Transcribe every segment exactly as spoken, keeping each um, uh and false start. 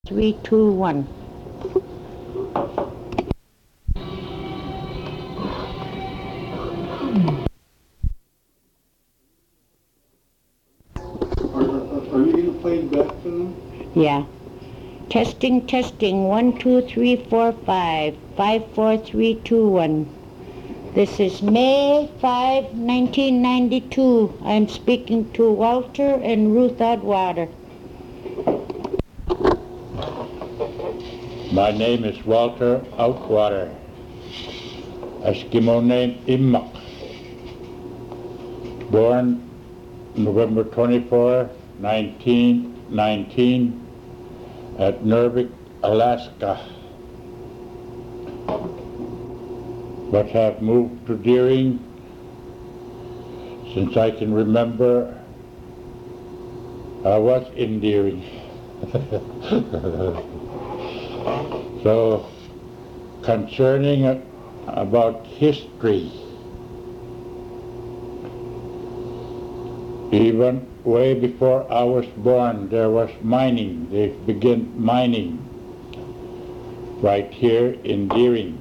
Three, two, one. Are, are, are you going to play back to them? Yeah. Testing, testing. One, two, three, four, five. Five, four, three, two, one. This is May fifth, nineteen ninety-two. I'm speaking to Walter and Ruth Atwater. My name is Walter Outwater. Eskimo name Immak. Born November twenty-fourth, nineteen nineteen at Nurvik, Alaska. But have moved to Deering since I can remember. I was in Deering. So, concerning uh, about history, even way before I was born, there was mining. They began mining right here in Deering.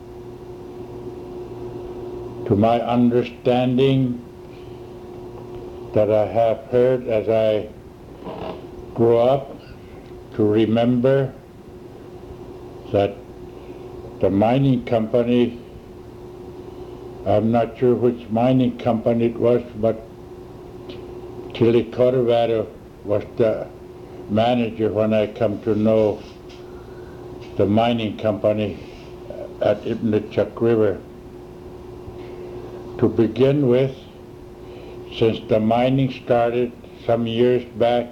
To my understanding, that I have heard as I grew up to remember, that the mining company, I'm not sure which mining company it was, but Tilly Corvado was the manager when I come to know the mining company at Ipnichuk River. To begin with, since the mining started some years back,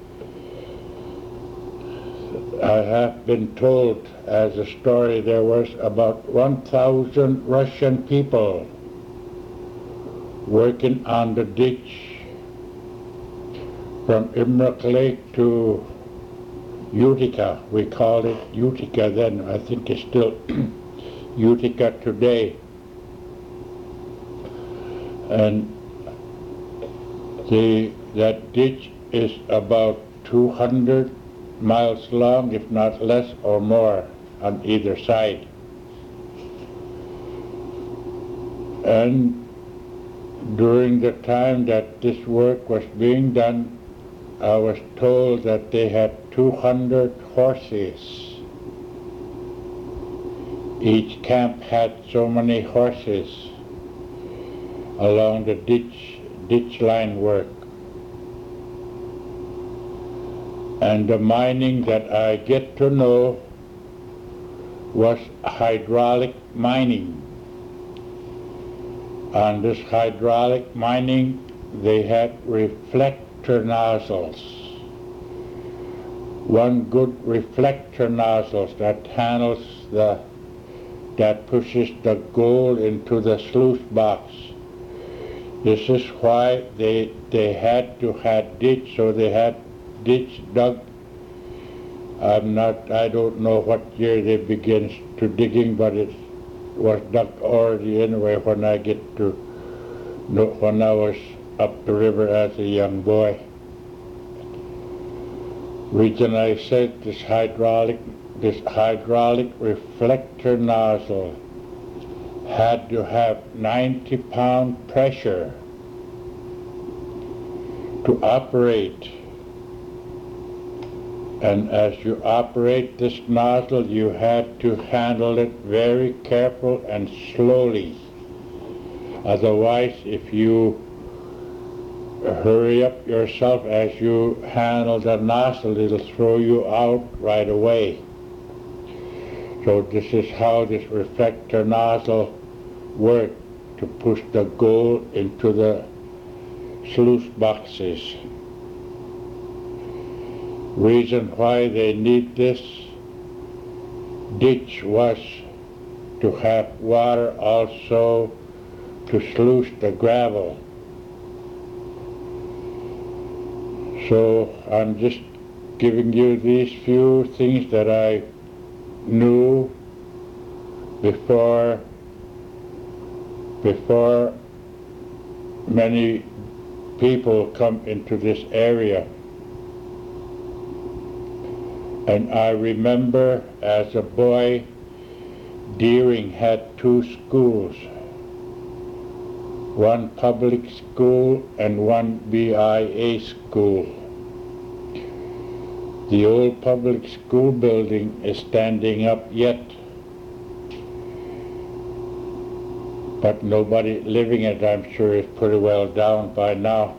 I have been told as a story there was about one thousand Russian people working on the ditch from Imruk Lake to Utica. We called it Utica then. I think it's still Utica today. And the, that ditch is about two hundred miles long, if not less or more, on either side. And during the time that this work was being done, I was told that they had two hundred horses. Each camp had so many horses along the ditch, ditch line work. And the mining that I get to know was hydraulic mining. On this hydraulic mining, they had reflector nozzles. One good reflector nozzle that handles the, that pushes the gold into the sluice box. This is why they, they had to have ditch, so they had ditch dug. I'm not, I don't know what year they began to digging, but it was dug already anyway when I get to, when I was up the river as a young boy. Reason I said this hydraulic, this hydraulic reflector nozzle had to have ninety pound pressure to operate. And as you operate this nozzle, you had to handle it very careful and slowly. Otherwise, if you hurry up yourself as you handle the nozzle, it'll throw you out right away. So this is how this reflector nozzle worked, to push the gold into the sluice boxes. Reason why they need this ditch was to have water also to sluice the gravel. So I'm just giving you these few things that I knew before before many people come into this area. And I remember as a boy, Deering had two schools, one public school and one B I A school. The old public school building is standing up yet, but nobody living in it, I'm sure, is pretty well down by now.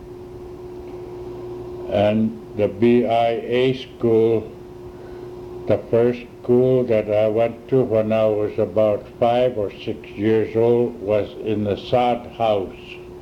And the B I A school, the first school that I went to when I was about five or six years old, was in the sod house.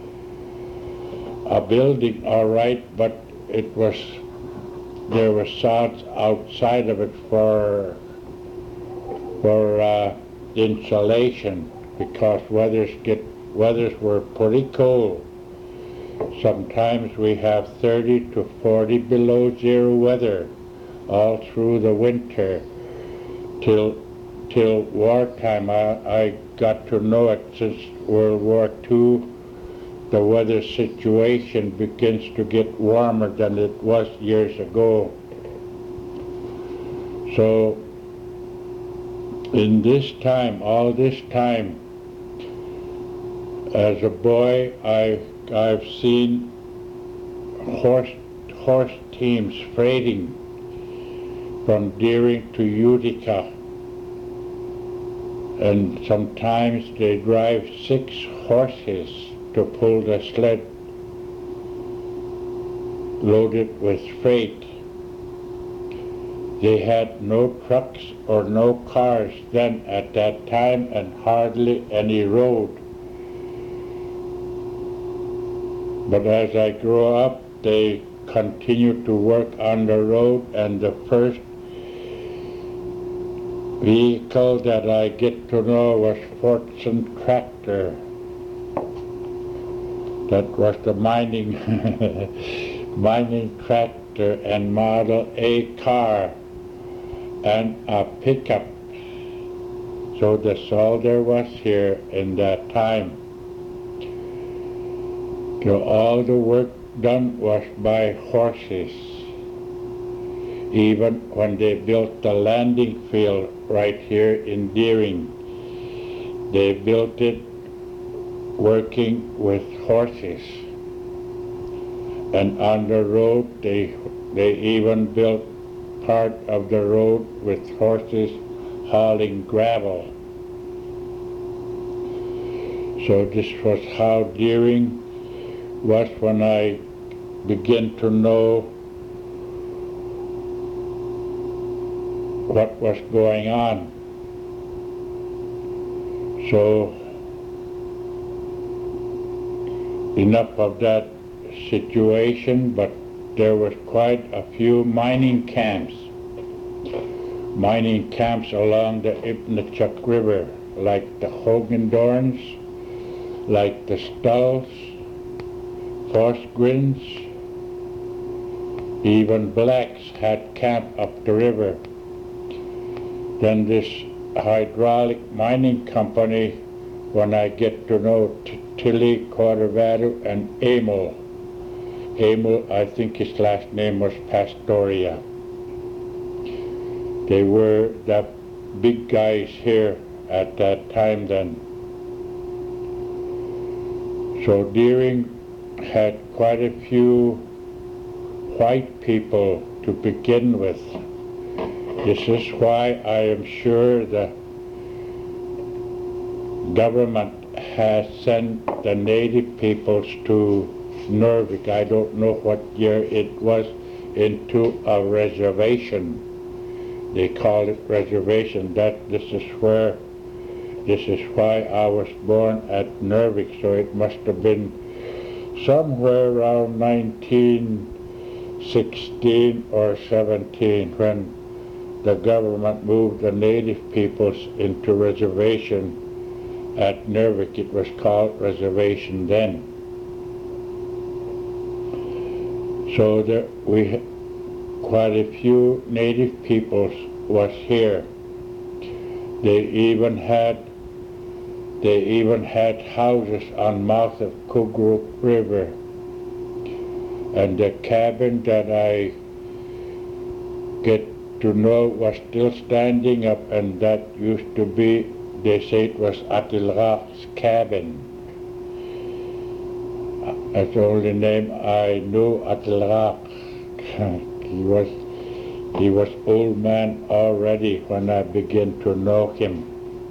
A building, all right, but it was, there were sods outside of it for, for uh, insulation, because weathers get, weathers were pretty cold. Sometimes we have thirty to forty below zero weather all through the winter till till wartime. I, I got to know it since World War Two. The weather situation begins to get warmer than it was years ago. So in this time, all this time, as a boy, I I've seen horse horse teams freighting from Deering to Utica, and sometimes they drive six horses to pull the sled loaded with freight. They had no trucks or no cars then at that time, and hardly any road. But as I grew up, they continued to work on the road, and the first vehicle that I get to know was Fortson tractor. That was the mining mining tractor and Model A car and a pickup. So that's all there was here in that time. So all the work done was by horses. Even when they built the landing field right here in Deering, they built it working with horses. And on the road, they, they even built part of the road with horses hauling gravel. So this was how Deering was when I began to know what was going on. So enough of that situation, but there was quite a few mining camps. Mining camps along the Ipnichuk River, like the Hogendorns, like the Stulls, Forsgrins, even blacks had camp up the river. Then this hydraulic mining company, when I get to know T- Tilly, Cordovato, and Emil. Emil, I think his last name was Pastoria. They were the big guys here at that time then. So Deering had quite a few white people to begin with. This is why I am sure the government has sent the native peoples to Nervik. I don't know what year it was, into a reservation. They call it reservation. That this is where, this is why I was born at Nervik. So it must have been somewhere around nineteen sixteen or seventeen when the government moved the native peoples into reservation at Nervik. It was called reservation then. So there we quite a few native peoples was here. They even had they even had houses on mouth of Kugrup River. And the cabin that I get to know was still standing up, and that used to be, they say it was Atilraq's cabin. That's the only name I knew, Atilraq. he was he was old man already when I began to know him.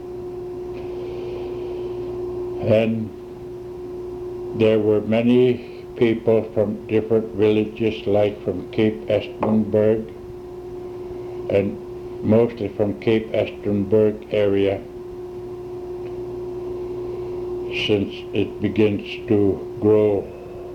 And there were many people from different villages, like from Cape Estenburg, and mostly from Cape Estenburg area, since it begins to grow.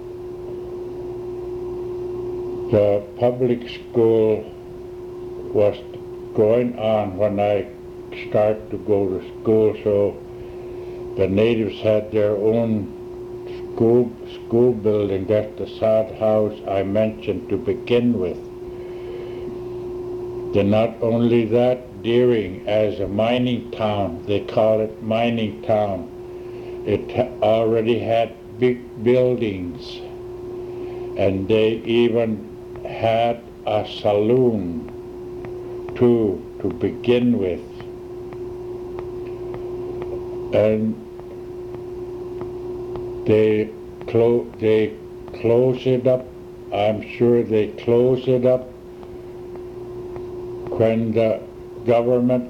The public school was going on when I started to go to school, so the natives had their own school, school building. That's the sod house I mentioned to begin with. Then not only that, Deering as a mining town, they call it mining town, it ha- already had big buildings, and they even had a saloon too to begin with. And they clo- they close it up. I'm sure they close it up when the government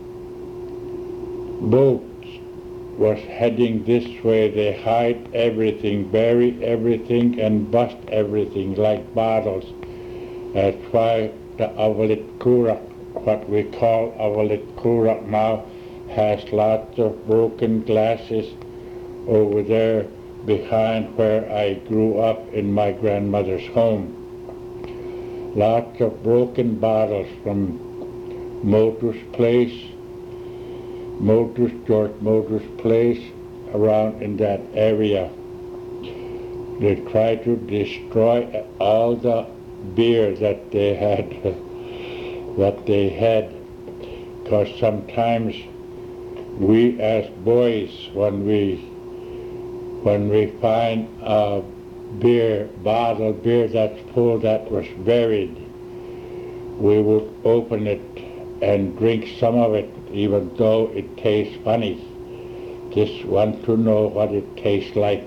boats was heading this way. They hide everything, bury everything, and bust everything like bottles. That's why the Avalit Kurak, what we call Avalit Kurak now, has lots of broken glasses over there behind where I grew up in my grandmother's home. Lots of broken bottles from Motors Place, Motors, George Motors Place, around in that area. They try to destroy all the beer that they had, that they had, because sometimes we as boys, when we when we find a beer, bottled beer that's full that was buried, we would open it and drink some of it, even though it tastes funny. Just want to know what it tastes like.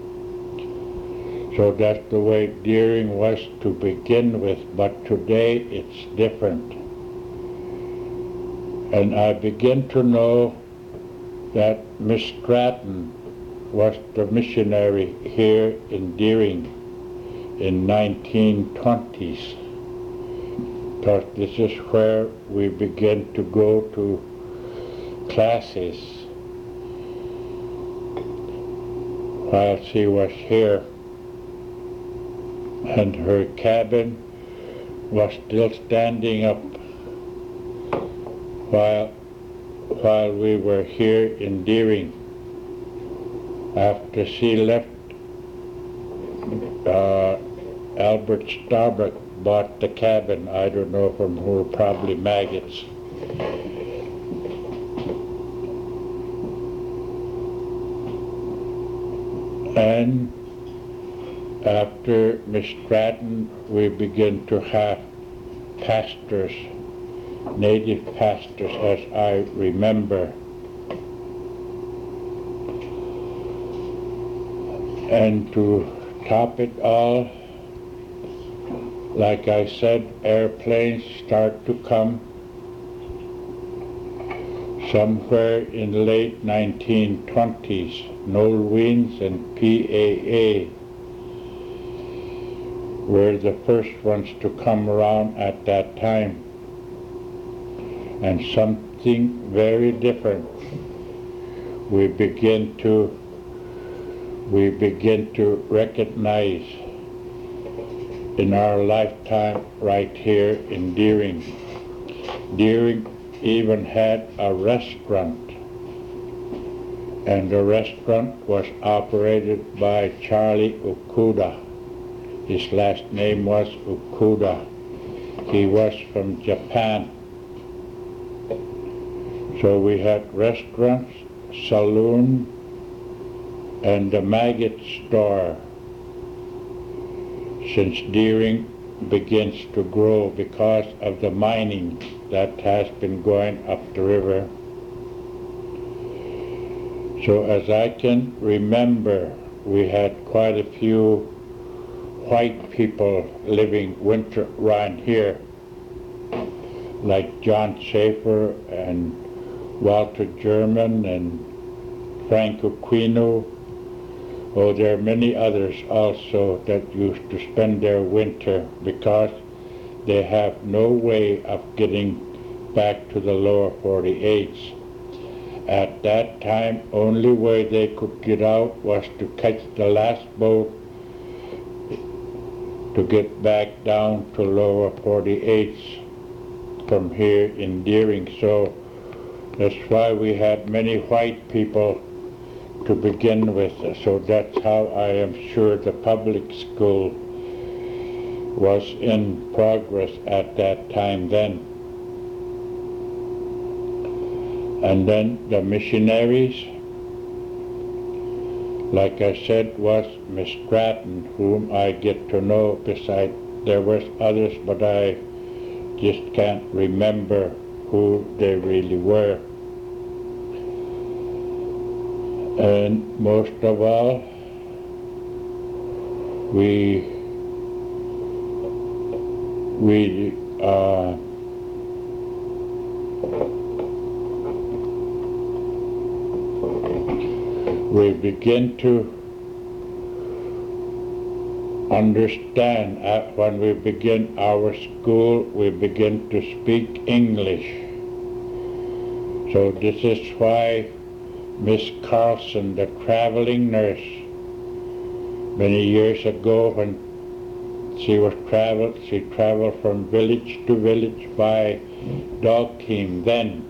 So that's the way Deering was to begin with, but today it's different. And I begin to know that Miss Stratton was the missionary here in Deering in nineteen twenties, because this is where we begin to go to classes while she was here, and her cabin was still standing up while while we were here in Deering. After she left, uh, Albert Starbuck bought the cabin. I don't know from who, probably maggots. And after Miss Stratton, we begin to have pastors, native pastors, as I remember. And to top it all, like I said, airplanes start to come somewhere in the late nineteen twenties. Noel Weens and P A A were the first ones to come around at that time. And something very different. We begin to we begin to recognize in our lifetime right here in Deering. Deering even had a restaurant, and the restaurant was operated by Charlie Okuda. His last name was Okuda. He was from Japan. So we had restaurants, saloon, and the maggot store, since Deering begins to grow because of the mining that has been going up the river. So as I can remember, we had quite a few white people living winter around here, like John Schaefer and Walter German and Frank Aquino. Oh, there are many others also that used to spend their winter because they have no way of getting back to the lower forty-eights. At that time, only way they could get out was to catch the last boat to get back down to lower forty-eights from here in Deering. So that's why we had many white people to begin with. So that's how I am sure the public school was in progress at that time then. And then the missionaries, like I said, was Miss Stratton, whom I get to know. Besides, there was others, but I just can't remember who they really were. And most of all, we we uh, we begin to understand uh, when we begin our school, we begin to speak English. So this is why Miss Carlson, the traveling nurse, many years ago when she was traveled, she traveled from village to village by dog team then.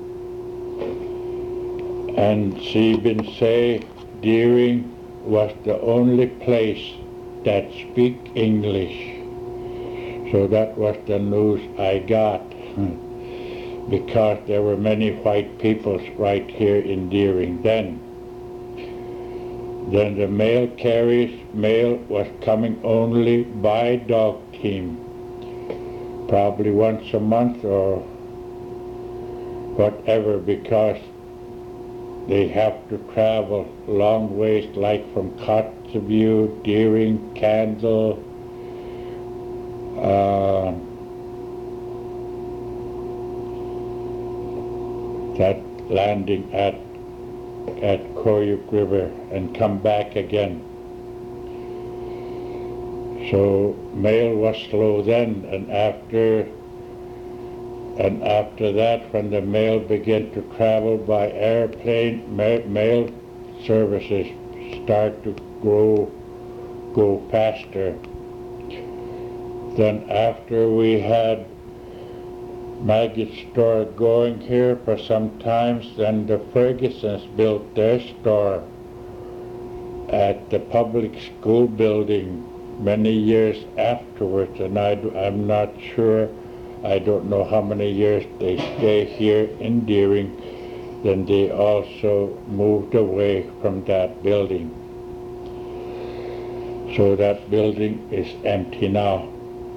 And she been say Deering was the only place that speak English. So that was the news I got. Because there were many white peoples right here in Deering then. Then the mail carriers, mail was coming only by dog team, probably once a month or whatever, because they have to travel long ways, like from Kotzebue, Deering, Candle, uh, that landing at at Koyuk River and come back again. So mail was slow then, and after and after that, when the mail began to travel by airplane, ma- mail services start to grow go faster. Then after we had Maggot store going here for some time, then the Fergusons built their store at the public school building many years afterwards, and I do, I'm not sure, I don't know how many years they stay here in Deering. Then they also moved away from that building. So that building is empty now.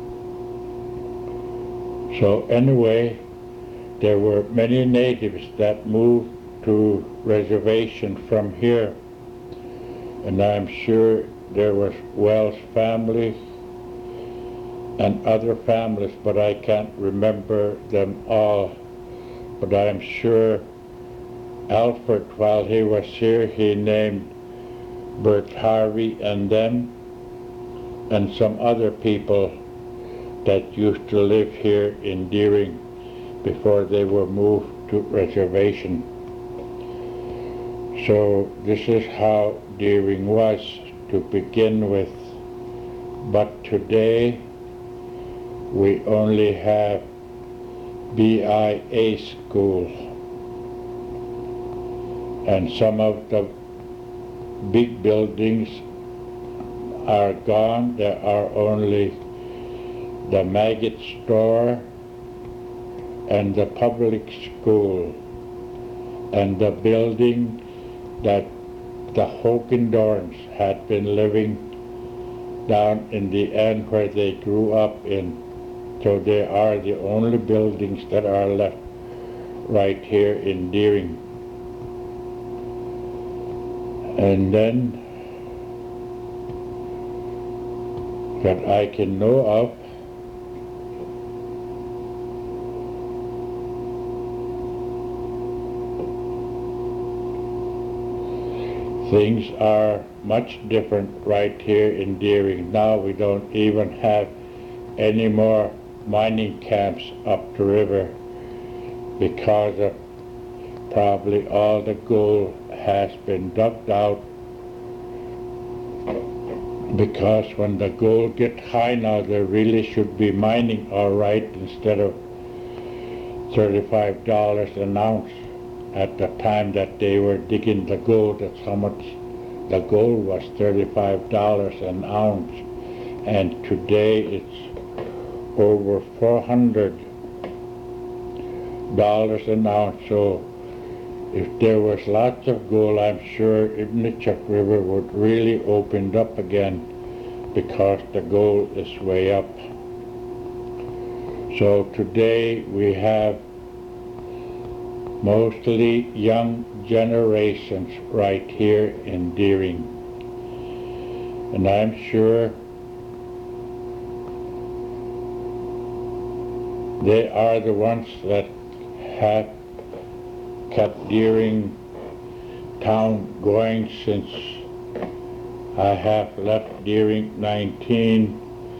So anyway, there were many natives that moved to reservation from here, and I'm sure there was Wells family and other families, but I can't remember them all. But I'm sure Alfred, while he was here, he named Bert Harvey and them and some other people that used to live here in Deering before they were moved to reservation. So this is how Deering was to begin with. But today we only have B I A school, and some of the big buildings are gone. There are only the Maggot store and the public school and the building that the Hogendorns had been living down in the end where they grew up in. So they are the only buildings that are left right here in Deering. And then that I can know of, things are much different right here in Deering. Now we don't even have any more mining camps up the river because of probably all the gold has been dug out, because when the gold get high now, there really should be mining all right instead of thirty-five dollars an ounce. At the time that they were digging the gold, that's how much the gold was, thirty-five dollars an ounce, and today it's over four hundred dollars an ounce. So if there was lots of gold, I'm sure Inukjuak River would really open up again, because the gold is way up. So today we have mostly young generations right here in Deering. And I'm sure they are the ones that have kept Deering town going since I have left Deering nineteen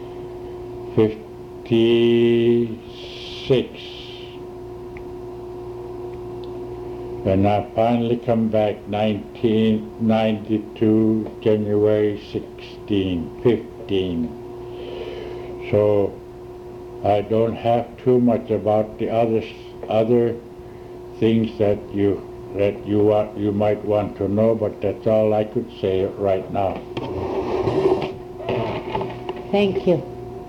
fifty-six. When I finally come back nineteen ninety-two, January sixteen, fifteen. So I don't have too much about the other other things that you that you want you might want to know, but that's all I could say right now. Thank you.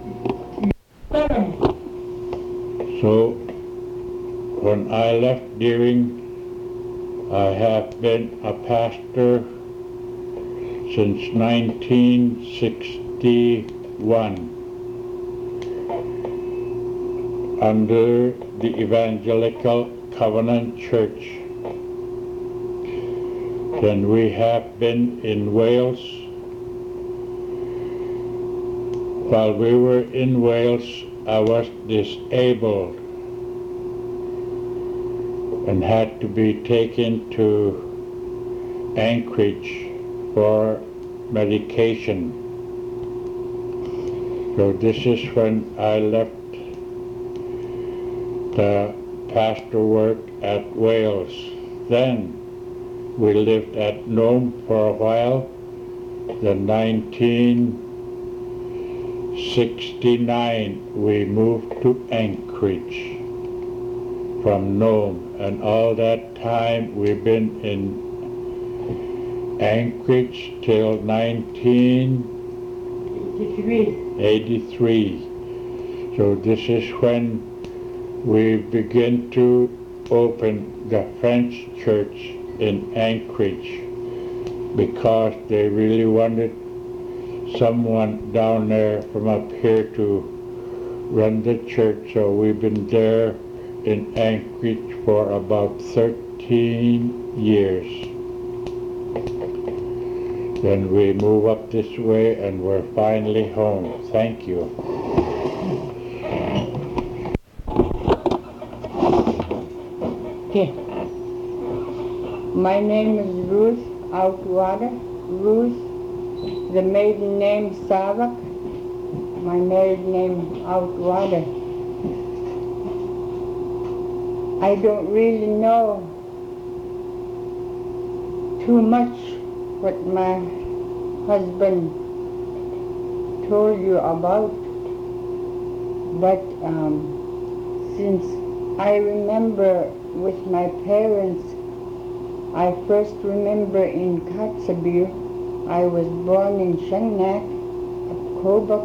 So when I left Deering, I have been a pastor since nineteen sixty-one under the Evangelical Covenant Church. Then we have been in Wales. While we were in Wales, I was disabled and had to be taken to Anchorage for medication. So this is when I left the pastor work at Wales. Then we lived at Nome for a while. Then nineteen sixty-nine we moved to Anchorage from Nome. And all that time we've been in Anchorage till nineteen eighty-three. So this is when we begin to open the French church in Anchorage, because they really wanted someone down there from up here to run the church. So we've been there in Anchorage for about thirteen years. Then we move up this way and we're finally home. Thank you. Okay. My name is Ruth Outwater. Ruth, the maiden name Savak, my married name Outwater. I don't really know too much what my husband told you about, but um, since I remember with my parents, I first remember in Kotzebue. I was born in Shangnak, Kobuk,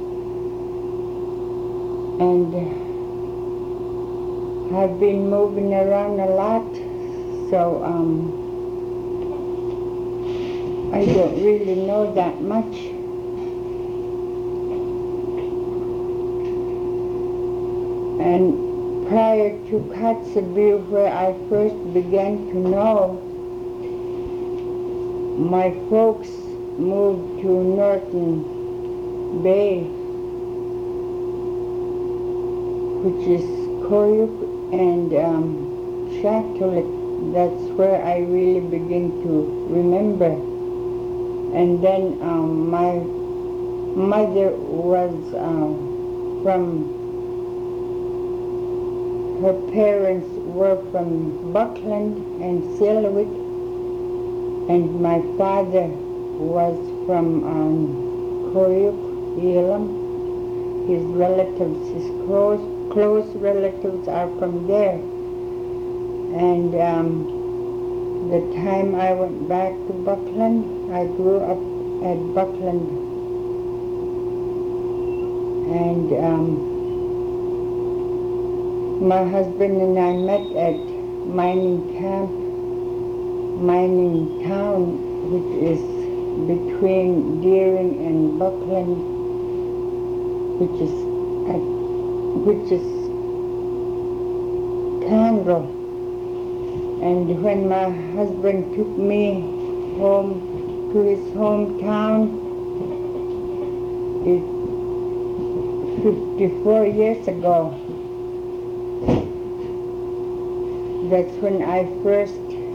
and I've been moving around a lot, so um, I don't really know that much. And prior to Kotzebue, where I first began to know, my folks moved to Norton Bay, which is Koyuk and um, Shaktoolik. That's where I really begin to remember. And then um, my mother was uh, from, her parents were from Buckland and Silwick, and my father was from um, Koyuk, Elam. His relatives, his close, close relatives are from there. And um, the time I went back to Buckland, I grew up at Buckland. And um, my husband and I met at mining camp, mining town, which is between Deering and Buckland, which is at, which is Candle. And when my husband took me home to his hometown, it fifty-four years ago, that's when I first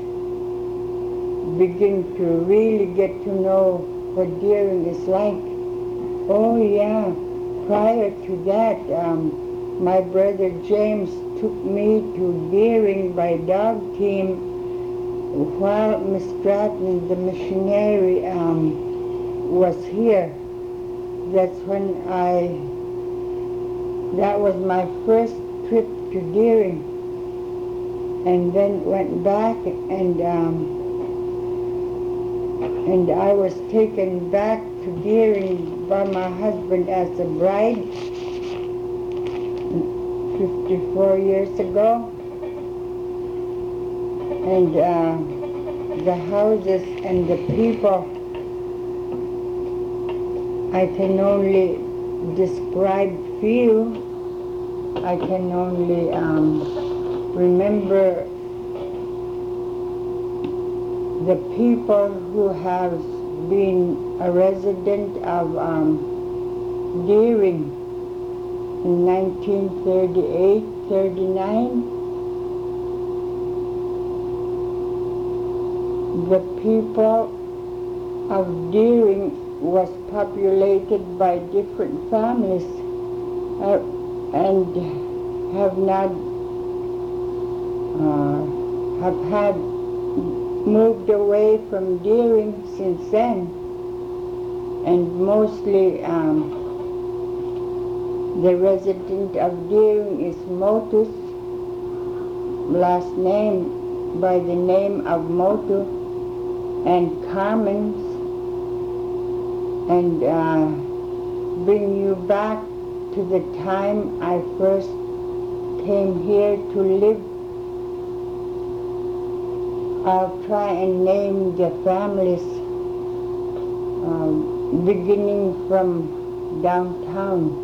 begin to really get to know what Deering is like. Oh yeah, prior to that, um, my brother James took me to Deering by dog team while Miss Stratton, the missionary, um, was here. That's when I, that was my first trip to Deering. And then went back and um, and I was taken back to Deering by my husband as a bride fifty-four years ago. And uh, the houses and the people, I can only describe few. I can only um, remember the people who have been a resident of um, Deering in nineteen thirty-eight, thirty-nine. The people of Deering was populated by different families uh, and have not uh, have had moved away from Deering since then, and mostly um, the resident of Deering is Motus, last name by the name of Motu, and Carmen's, and uh, bring you back to the time I first came here to live. I'll try and name the families, um, beginning from downtown.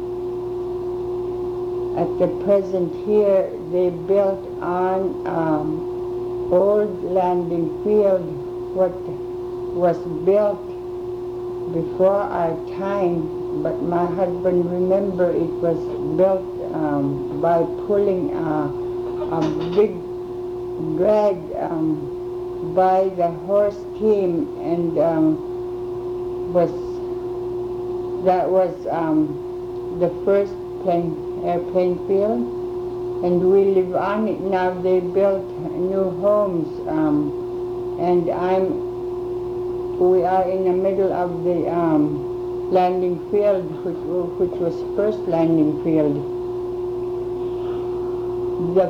At the present here, they built on um, old landing field, what was built before our time, but my husband remember it was built um, by pulling uh, a big drag um, by the horse team, and um, was that was um, the first plane, airplane field, and we live on it now. They built new homes, um, and I'm we are in the middle of the um, landing field, which, which was first landing field. The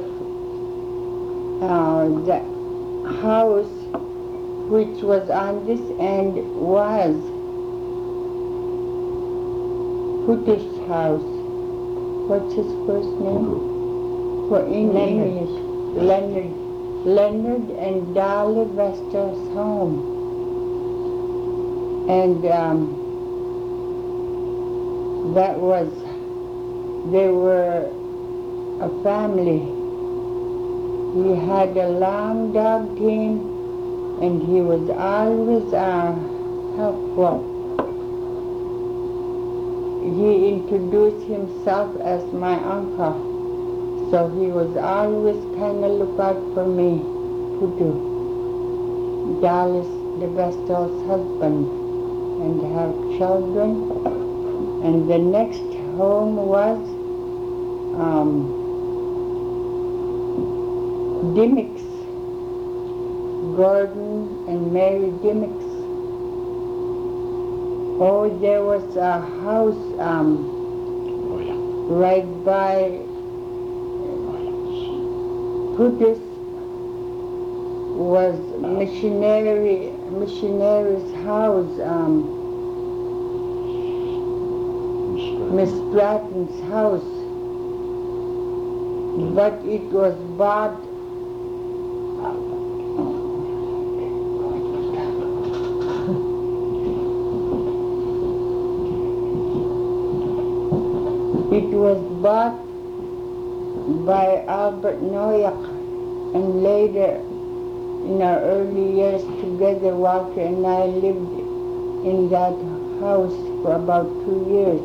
uh, the house which was on this end was Putis house. What's his first name? For in Leonard. English, Leonard. Leonard and Dolly Vester's home. And um, that was, they were a family. He had a long dog team, and he was always uh, helpful. He introduced himself as my uncle, so he was always kind of look out for me to do. Dallas the Vestal's husband, and have children. And the next home was um, Dimmicks, Gordon and Mary Dimmicks. Oh, there was a house um, Oh, yeah. right by Curtis was missionary missionary's house, um, Miss Stratton's house, but it was bought it was bought by Albert Noyak, and later in our early years together, Walter and I lived in that house for about two years.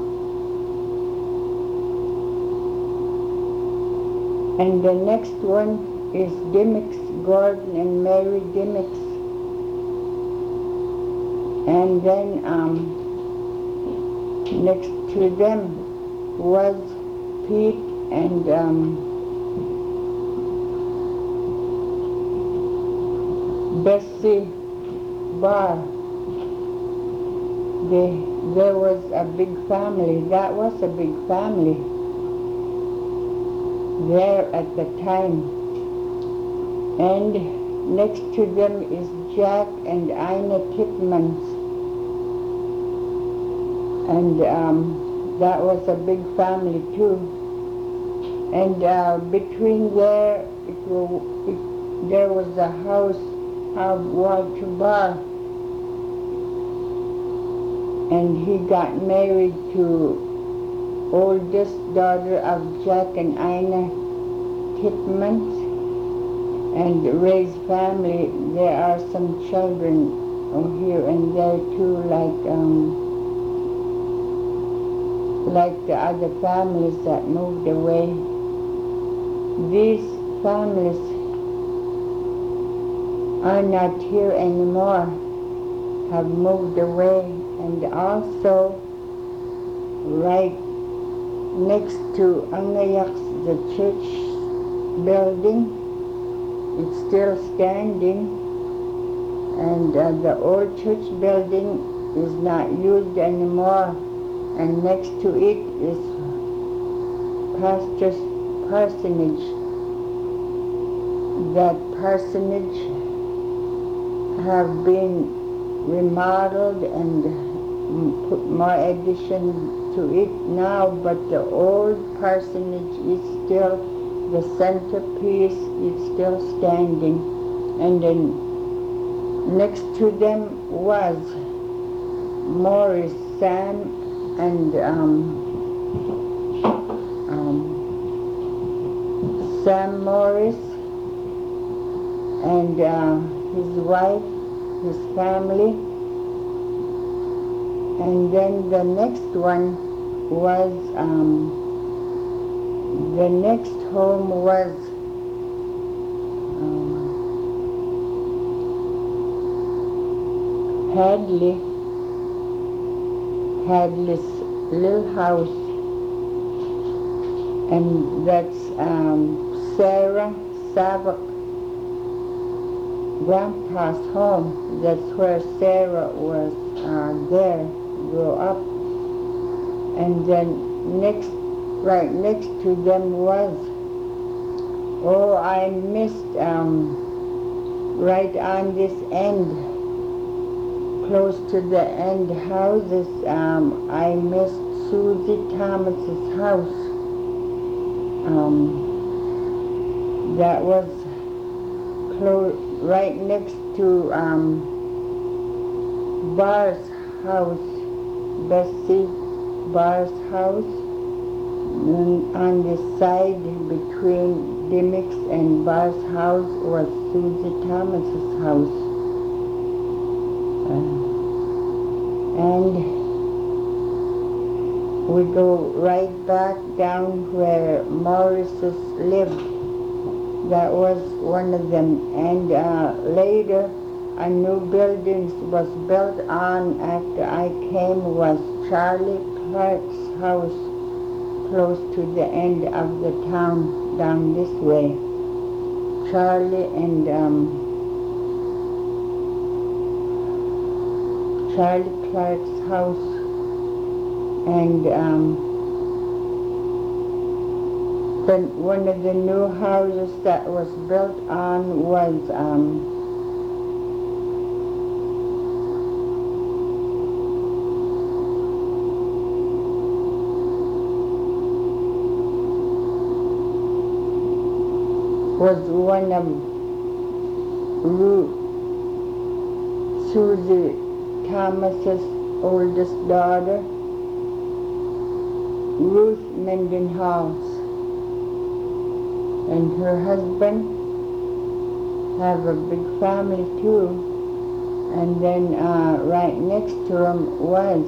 And the next one is Dimmicks, Gordon and Mary Dimmicks. And then um, next to them was Pete and um, Bessie Barr. They, there was a big family. That was a big family there at the time. And next to them is Jack and Ina Titmans. And um, that was a big family too. And uh, between there, it, will, it, there was a house of Walter Barr. And he got married to oldest daughter of Jack and Ina Titmans and raised family. There are some children here and there too, like um, like the other families that moved away. These families are not here anymore, have moved away. And also, right next to Angayak's, the church building, it's still standing. And uh, the old church building is not used anymore. And next to it is Pastor's parsonage. That parsonage have been remodeled and put more addition to it now, but the old parsonage is still, the centerpiece is still standing. And then next to them was Morris, Sam, and um, um, Sam Morris and uh, his wife, his family. And then the next one was, um, the next home was um, Hadley, Hadley's little house, and that's um, Sarah Savak, Grandpa's home. That's where Sarah was uh, there, grew up. And then next, right next to them was, oh, I missed, um, right on this end, close to the end houses, um, I missed Susie Thomas's house. Um, that was close, right next to um, Barr's house, Bessie Barr's house. And on the side between Dimmick's and Bar's house was Susie Thomas's house. Uh, and we go right back down where Morris's lived. That was one of them. And uh, later, a new building was built on after I came was Charlie Clark's house, close to the end of the town, down this way. Charlie and um, Charlie Clark's house, and um, then one of the new houses that was built on was um, was one of Ruth, Susie Thomas's oldest daughter, Ruth Mendenhall's, and her husband have a big family too. And then uh, right next to him was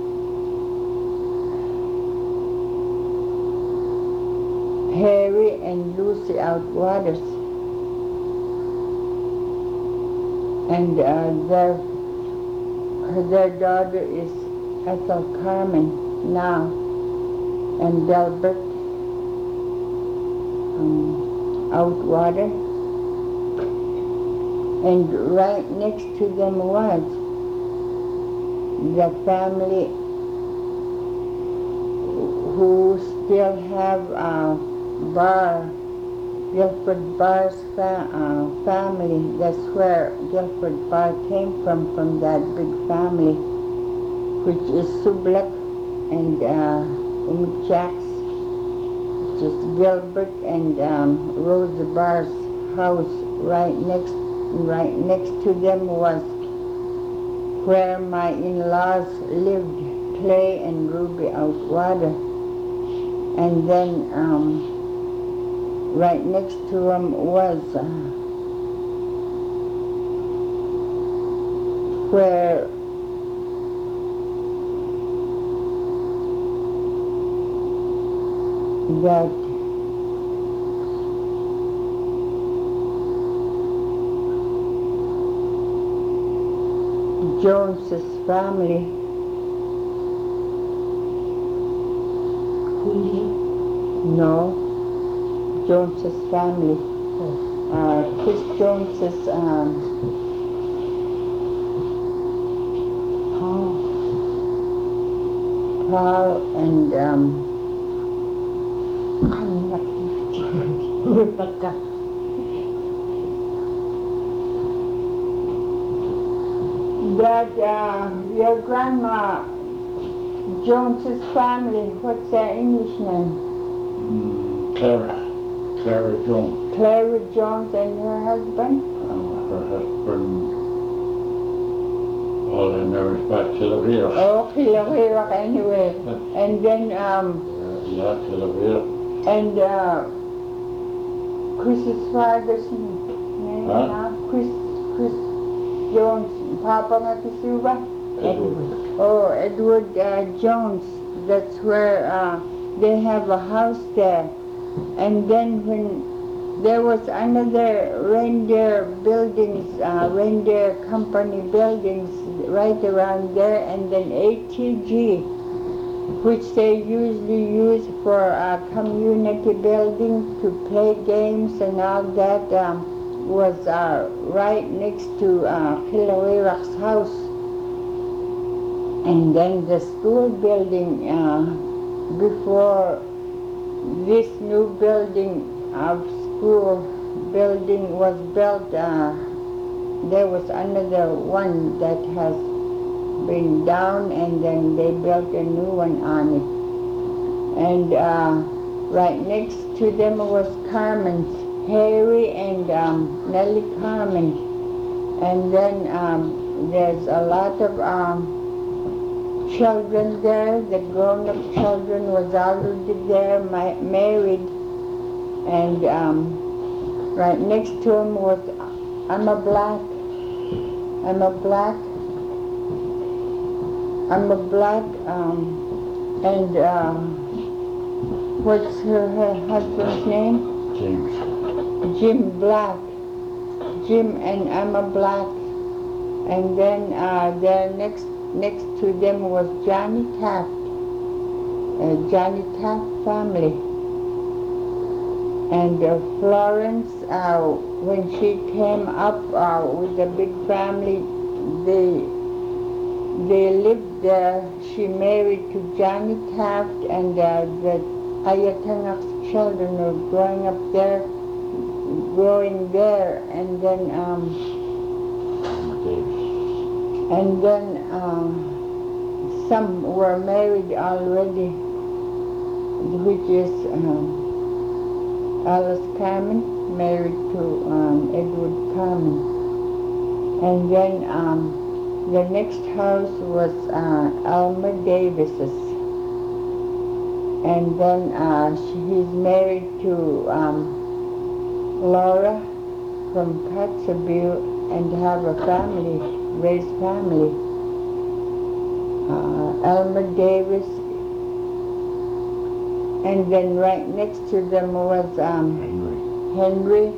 Harry and Lucy Outwaters, and uh, their their daughter is Ethel Carmen now, and Delbert um, Outwater, and right next to them was the family who still have uh, Barr, Guilford Barr's fa- uh, family. That's where Guilford Barr came from, from that big family, which is Sublek and uh, Umchaks, which is Gilbert and um, Rosa Barr's house. Right next, right next to them was where my in-laws lived, Clay and Ruby Outwater, and then. Um, Right next to him was uh, where that Jones's family. No. Jones's family. Uh, Chris Jones's um, Paul, Paul and um, Rebecca. That uh, your grandma Jones's family. What's their English name? Mm, Clara. Clara Jones. Clara Jones and her husband? Um, her husband, all I know is about Kilavira. Oh, Kilavira anyway. And then, um... Yeah, Kilavira. And, uh... Chris's father's name Huh? now? Chris, Chris Jones, Papa nga kisuba? Edward. Oh, Edward uh, Jones. That's where, uh, they have a house there. And then when there was another reindeer buildings, uh, reindeer company buildings right around there, and then A T G, which they usually use for a community building to play games and all that, um, was uh, right next to uh, Kilawirak's house. And then the school building uh, before this new building of school building was built, uh, there was another one that has been down, and then they built a new one on it. And uh, right next to them was Carmen's, Harry and um, Nellie Carmen. And then um, there's a lot of um, children there. The grown-up children was already there, my, married, and um, right next to him was, I'm a black, I'm a black, I'm a black, um, and uh, what's her, her husband's name? James. Jim Black. Jim and Emma Black. And then uh, there next next to them was Johnny Taft. Uh, Johnny Taft family. And uh, Florence, uh, when she came up uh, with a big family, they they lived there. She married to Johnny Taft, and uh, the Ayatangak's children were growing up there, growing there, and then um, and then um, some were married already, which is um, Alice Carmen married to um, Edward Carmen, and then um, the next house was uh, Alma Davis's. And then uh, she, he's married to um, Laura from Kotzebue and have a family, raised family. Uh, Alma Davis, and then right next to them was um, Henry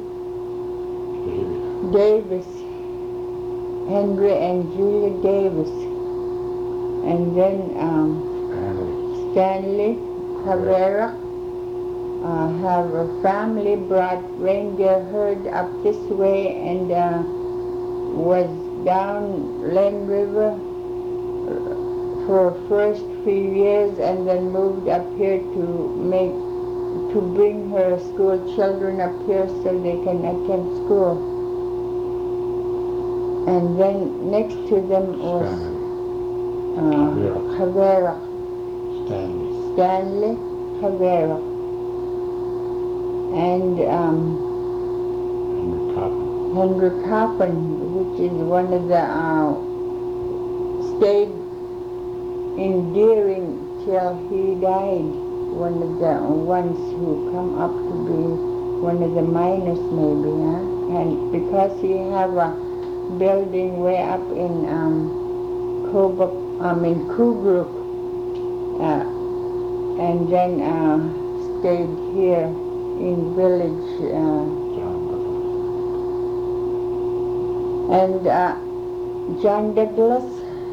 Davis. Henry and Julia Davis. And then um, Stanley Cabrera uh, have a family, brought reindeer herd up this way, and uh, was down Lynn River for first few years, and then moved up here to make to bring her school children up here so they can attend school. And then next to them was uh, Cabrera. Stanley. Stanley Cabrera. And um, Henry Coppin, which is one of the, uh, stayed endearing till he died. One of the ones who come up to be one of the miners maybe, huh? And because he have a building way up in um, Kobuk, I mean Kugruk, uh, and then uh, stayed here in village, uh, and uh, John Douglas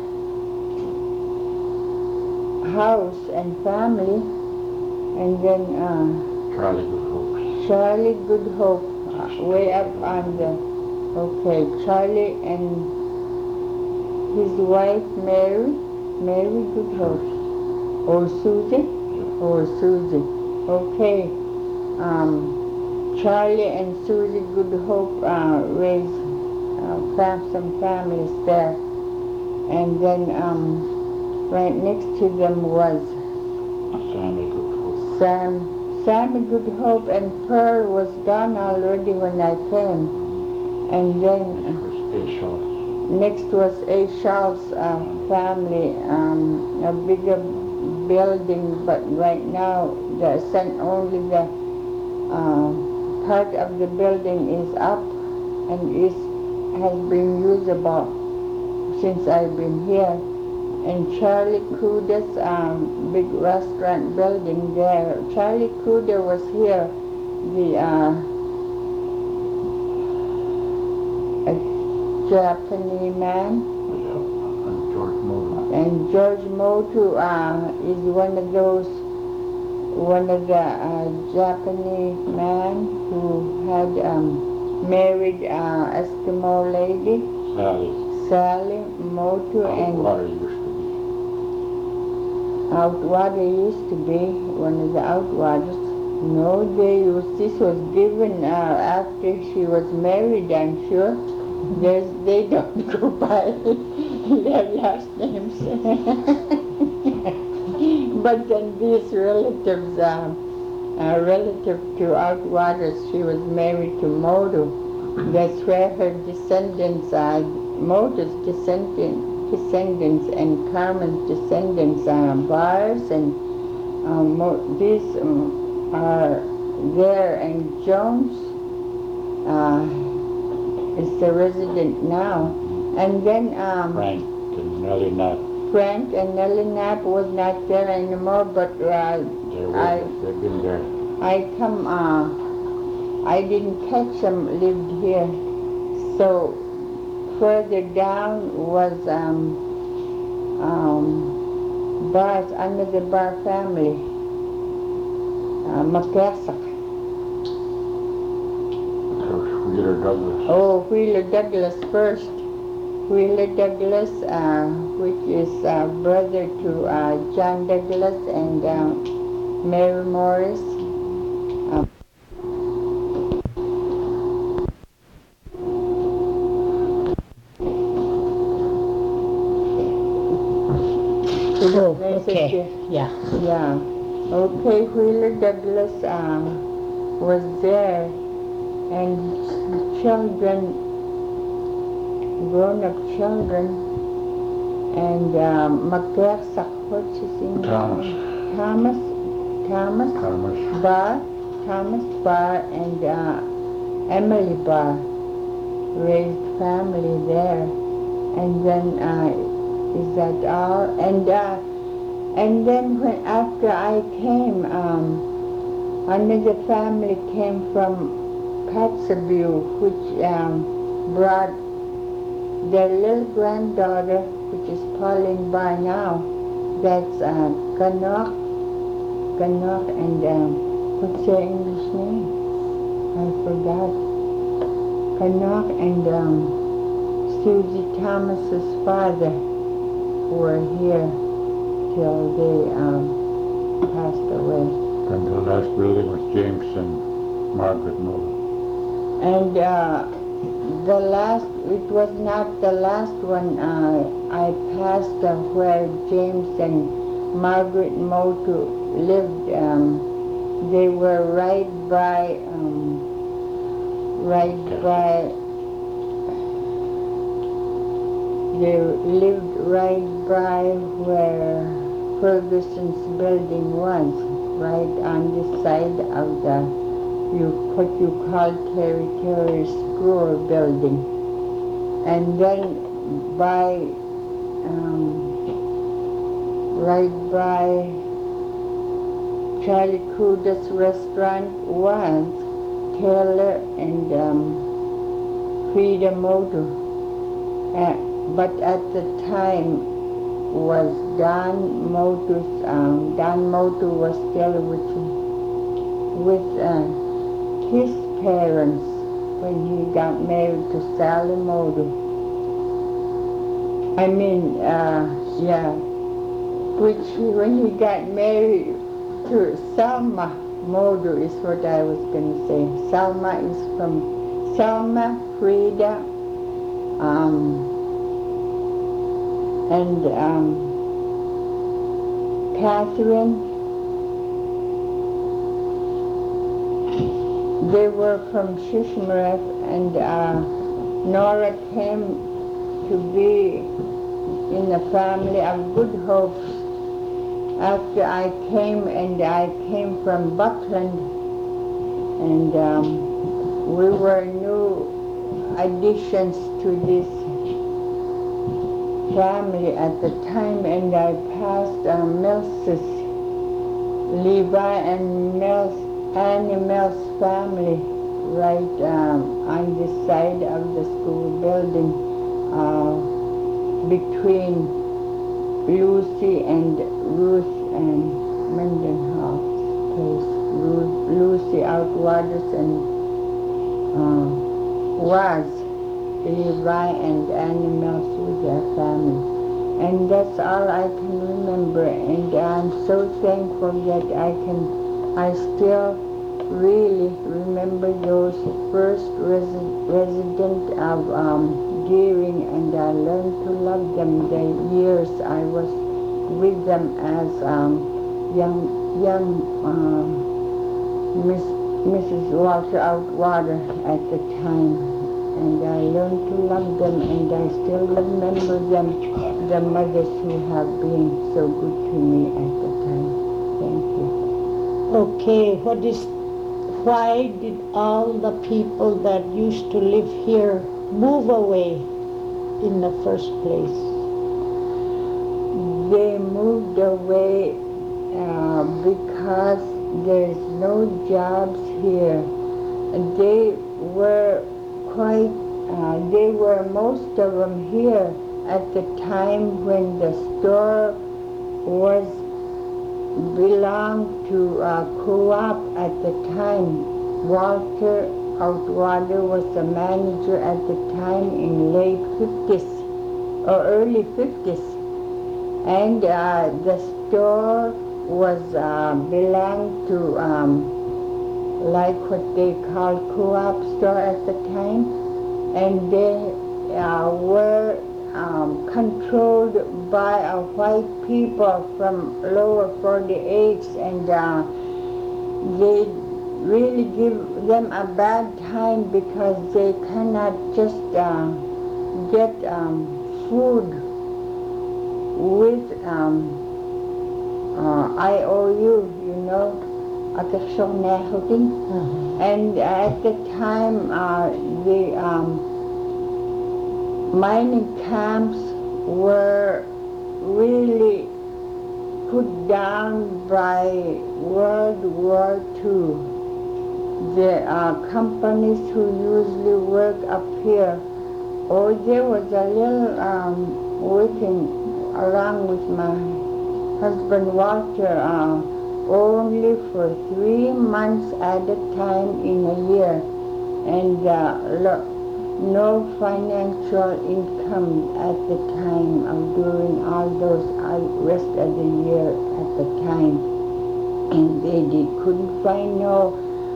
house and family, and then uh, Charlie Good Hope. Charlie Good Hope, uh, way up on the, okay, Charlie and his wife Mary, Mary Good Hope. Oh, Susie? Oh, Susie. Okay. Um, Charlie and Susie Good Hope uh, raised uh, fam- some families there. And then um, right next to them was Sammy Good Hope. Sam, Sammy Good Hope, and Pearl was gone already when I came. And then uh, next was A. Charles uh, family, um, a bigger building, but right now the sent only the uh, part of the building is up and is has been usable since I've been here. And Charlie Cooder's um, big restaurant building there. Charlie Cooder was here, the uh, a Japanese man. And George Motu uh, is one of those, one of the uh, Japanese man who had um, married uh, Eskimo lady, Sally. Sally Motu, and Water used to be. Outwater used to be one of the Outwaters. No, they used, this was given uh, after she was married, I'm sure. There's, they don't go by their last names. But then these relatives, um, uh, relative to Outwaters, she was married to Modu. That's where her descendants are, Modu's descendant, descendants and Carmen's descendants, uh, bars, and um, mo- these um, are there, and Jones uh, is the resident now. And then um, Frank and Nellie Knapp. Frank and Nellie Knapp was not there anymore, but uh, They were, I they've been there. I come, uh, I didn't catch them lived here. So further down was um, um, Bars, under the Bar family, uh, McCaskill. Wheeler Douglas. Oh, Wheeler Douglas first. Wheeler Douglas, uh, which is uh, brother to uh, John Douglas and uh, Mary Morris. Um, Oh, Nice okay. of you. Yeah. Yeah. Okay, Wheeler Douglas um, was there, and children, grown-up children, and um, McCaskill, what's his name? Thomas. Thomas. Thomas. Thomas. Barr, Thomas Barr, and uh, Emily Barr raised family there, and then uh, is that all? And uh, and then when after I came, um, another family came from Patsview, which um, brought their little granddaughter, which is Pauline Barr now. That's uh, Ganok, Ganok, and um, what's their English name? I forgot. Ganok and um, Susie Thomas's father were here till they um, passed away. And the last building was James and Margaret Moore. And uh, the last, it was not the last one. Uh, I passed uh, where James and Margaret Motu lived. Um, they were right by, um, right by, they lived right by where Ferguson's building was, right on the side of the, you what you call Terry Terry School building. And then by, um, right by Charlie Kuda's restaurant was Taylor and um, Frida Motu. Uh, but at the time was Don Motu's, um, Don Motu was still with, with uh, his parents when he got married to Sally Motu. I mean, uh, yeah, which he, when he got married to Selma Motu is what I was going to say. Selma is from Selma, Frida, um, and um, Catherine. They were from Shishmaref, and uh, Nora came to be in the family of Good Hopes after I came, and I came from Buckland, and um, we were new additions to this family at the time, and I passed uh, Mills's, Levi and Mills, Annie Mills family right um, on the side of the school building uh, between Lucy and Ruth and Mendenhall's place. Ruth, Lucy Outwaters and uh, was Levi and Annie Mills with their family. And that's all I can remember, and I'm so thankful that I can I still really remember those first resi- resident of um, Deering, and I learned to love them the years I was with them as um, young young um, Miss, Missus Walter Outwater at the time. and I learned to love them, and I still remember them, the mothers who have been so good to me at the time. Thank you. Okay, what is, why did all the people that used to live here move away in the first place? They moved away uh, because there's no jobs here. They were quite, uh, they were most of them here at the time when the store was belonged to uh, co-op at the time. Walter Outwater was the manager at the time in late fifties or early fifties. And uh, the store was uh, belonged to um, like what they called co-op store at the time, and they uh, were um, controlled by uh, white people from lower forty-eights, and uh, they really give them a bad time because they cannot just uh, get um, food with um, uh, I O U, you know, Uh-huh. and at the time uh, the um, mining camps were really put down by World War Two. The uh, companies who usually work up here, or there was a little um, working along with my husband Walter, uh, only for three months at a time in a year, and uh, lo- no financial income at the time of during all those uh, rest of the year at the time, and they did, couldn't find no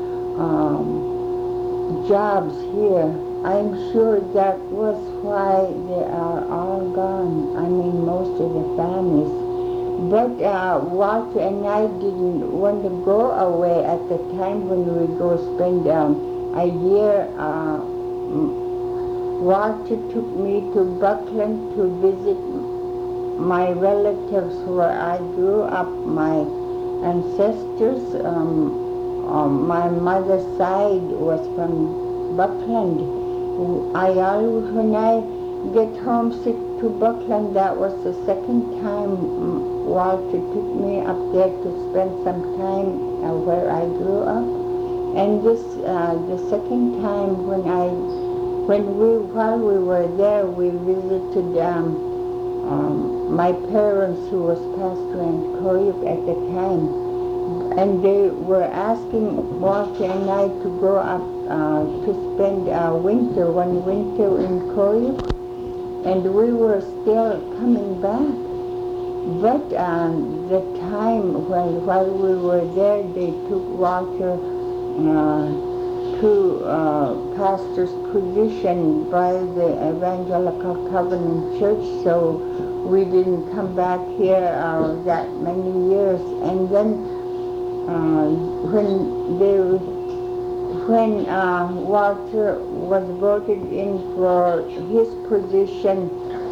um, jobs here. I'm sure that was why they are all gone. I mean, most of the families. But uh, Walter and I didn't want to go away at the time when we go spend um, a year. Uh, Walter took me to Buckland to visit my relatives where I grew up, my ancestors. Um, um, my mother's side was from Buckland. I always, when I get homesick to Buckland, that was the second time Walter took me up there to spend some time uh, where I grew up. And this, uh, the second time when I, when we, while we were there, we visited um, um, my parents who was pastor in Korea at the time. And they were asking Walter and I to go up uh, to spend uh, winter, one winter in Korea. And we were still coming back. But uh, the time when, while we were there, they took Walter uh, to uh, pastor's position by the Evangelical Covenant Church, so we didn't come back here uh, that many years. And then uh, when they, when uh, Walter was voted in for his position,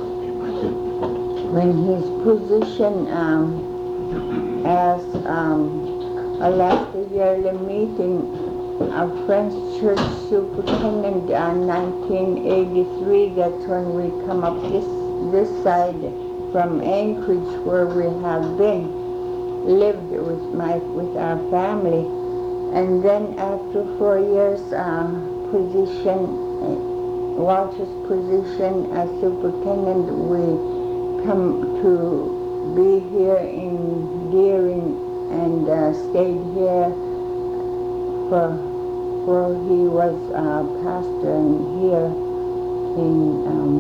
when his position um, as um, a last yearly meeting of Friends Church Superintendent in nineteen eighty-three, that's when we come up this this side from Anchorage, where we have been, lived with my with our family. And then after four years uh, position, uh, Walter's position as superintendent, we come to be here in Deering and uh, stayed here for, for he was uh, pastor in here in um,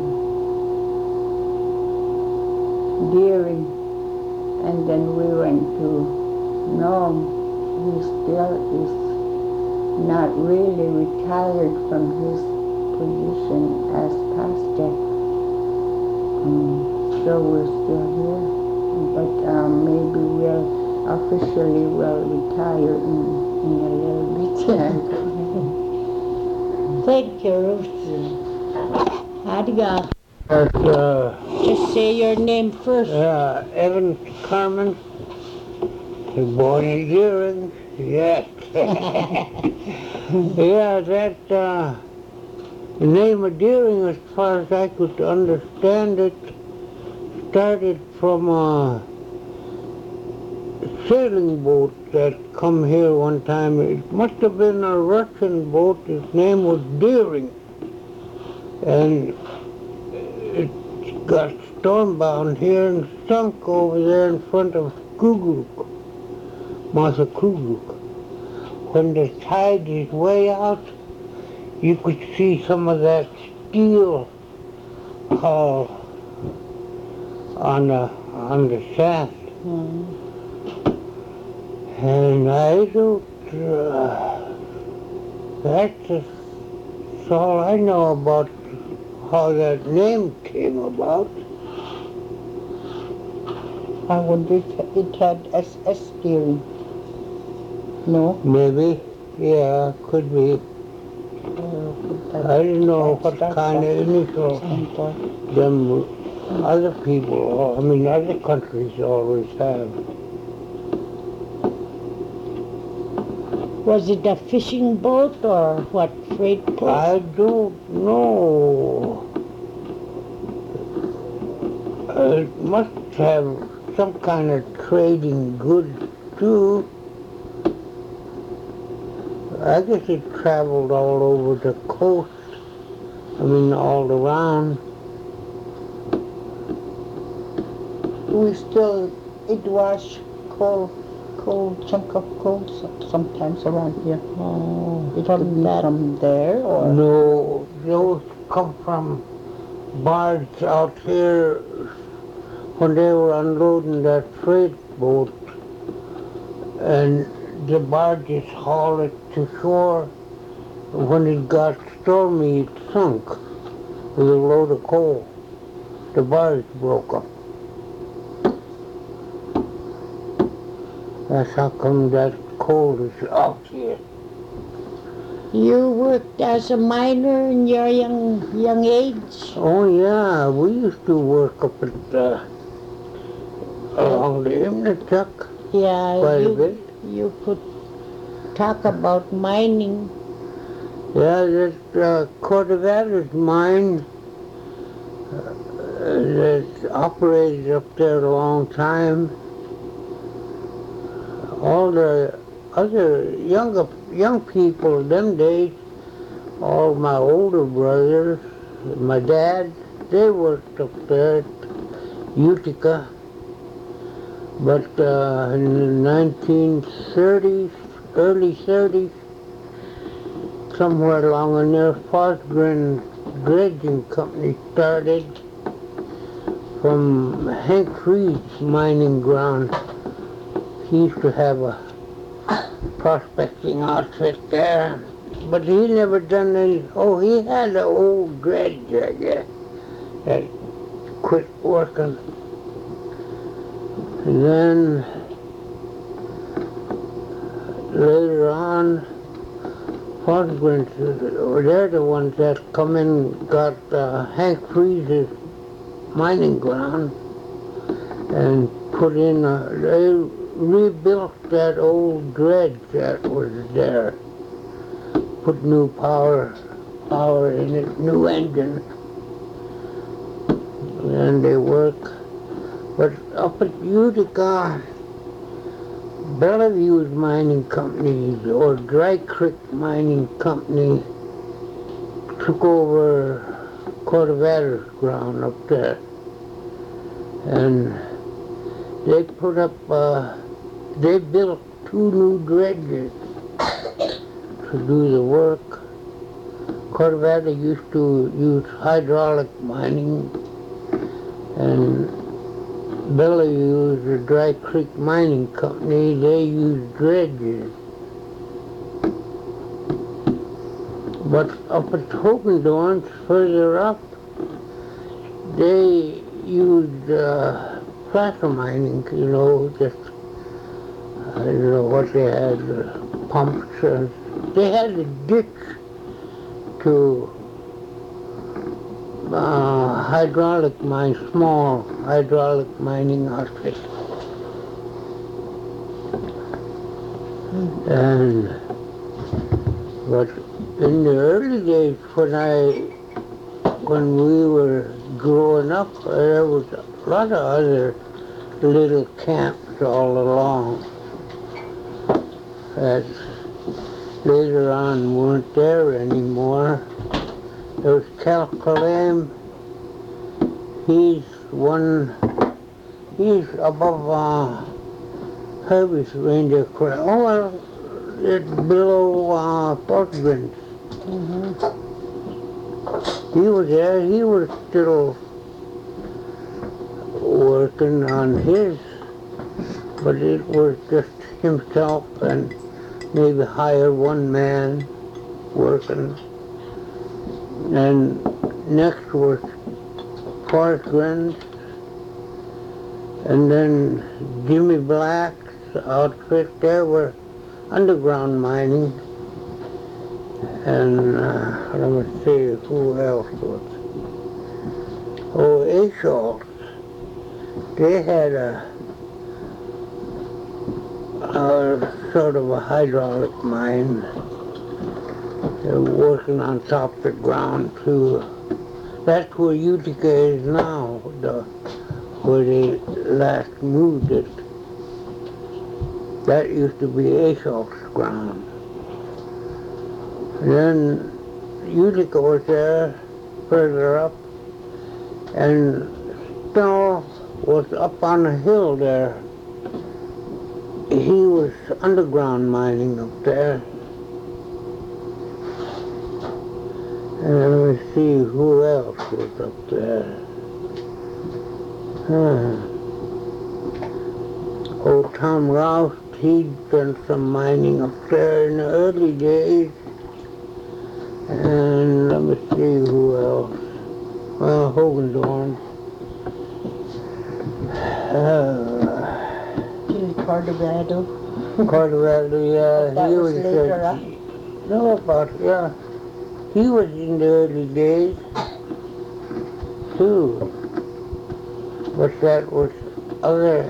Deering, and then we went to Nome. He still is not really retired from his position as pastor. Um, So we're still here, but um, maybe we'll officially will retire in, in a little bit. Thank you, Ruth. How'd you go? That's, uh, Just say your name first. uh, Evan Carmen, born in Deering, yes. Yeah, that, uh, the name of Deering, as far as I could understand it, started from a sailing boat that come here one time. It must have been a Russian boat. Its name was Deering. And it got stormbound here and sunk over there in front of Kugluk, Masa Kugluk. When the tide is way out, you could see some of that steel hull on the, on the shaft. Hmm. And I don't, uh, that's, that's all I know about how that name came about. I wonder if it had S S steering. No? Maybe, yeah, could be. I don't know what kind of initial them other people, I mean other countries always have. Was it a fishing boat or what, freight boat? I don't know. It must have some kind of trading goods too. I guess it traveled all over the coast. I mean, all around. We still, it was coal, coal, chunk of coal so- sometimes around here. Oh, It could be from there or? No, those come from barges out here when they were unloading that freight boat, and the barges hauled it to shore. When it got stormy, it sunk with a load of coal. The barge broke up. That's how come that coal is out here. you worked as a miner in your young young age? Oh yeah, we used to work up at uh, along the Imnatuck Yeah, quite a you, bit. you could talk about mining. Yeah, that uh, Cordovadas mine uh, that operated up there a long time. All the other younger young people in them days, all my older brothers, my dad, they worked up there at Utica. But uh, in the nineteen thirties, early thirties, somewhere along in there, Forsgren Dredging Company started from Hank Reed's mining ground. He used to have a prospecting outfit there, but he never done any, oh, he had an old dredge, I guess, that quit working. And then later on, Forsgren, they're the ones that come in and got uh, Hank Freeze's mining ground and put in a, they rebuilt that old dredge that was there, put new power, power in it, new engine, and they work. But up at Utica, Bellevue's mining company, or Dry Creek Mining Company, took over Cordovadas ground up there. And they put up, uh, they built two new dredges to do the work. Cordovadas used to use hydraulic mining, and Bellevue, the Dry Creek Mining Company, they use dredges. But up at Hogendorns, further up, they used uh, placer mining, you know, just, I don't know what they had, uh, pumps. Uh, they had a ditch to uh, hydraulic mine, small hydraulic mining outfit. And but in the early days when I when we were growing up, there was a lot of other little camps all along that later on weren't there anymore. There was Calcalam. He's one, he's above uh, Herbie's reindeer crest. Oh, well, it's below uh, Portland. Mm-hmm. He was there, he was still working on his, but it was just himself and maybe hire one man working. And next was Parkland, and then Jimmy Black's outfit there were underground mining. And uh, let me see who else was. Oh, Aschaltz. They had a, a sort of a hydraulic mine. They were working on top of the ground too. That's where Utica is now, the, where they last moved it. That used to be Aschaltz's ground. And then Utica was there, further up, and Snow was up on a hill there. He was underground mining up there. And let me see who else was up there. Huh. Old Tom Rouse, he'd done some mining up there in the early days. And let me see who else. Well, Hogendorn. Uh, In Cordovado. Cordovado, yeah. That he was was later, uh, huh? No, but yeah. He was in the early days, too. But that was other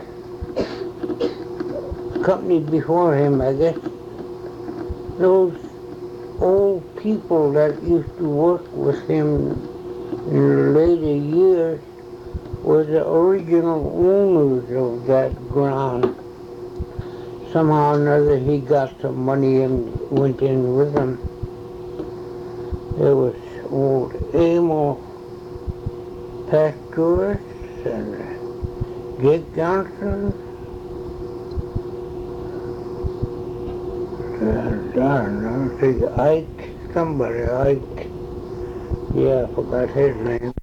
company before him, I guess. Those old people that used to work with him in the later years were the original owners of that ground. Somehow or another he got some money and went in with them. There was old Emil Pasteur and Jake Johnson. And darn, I don't think Ike, somebody, Ike. Yeah, I forgot his name.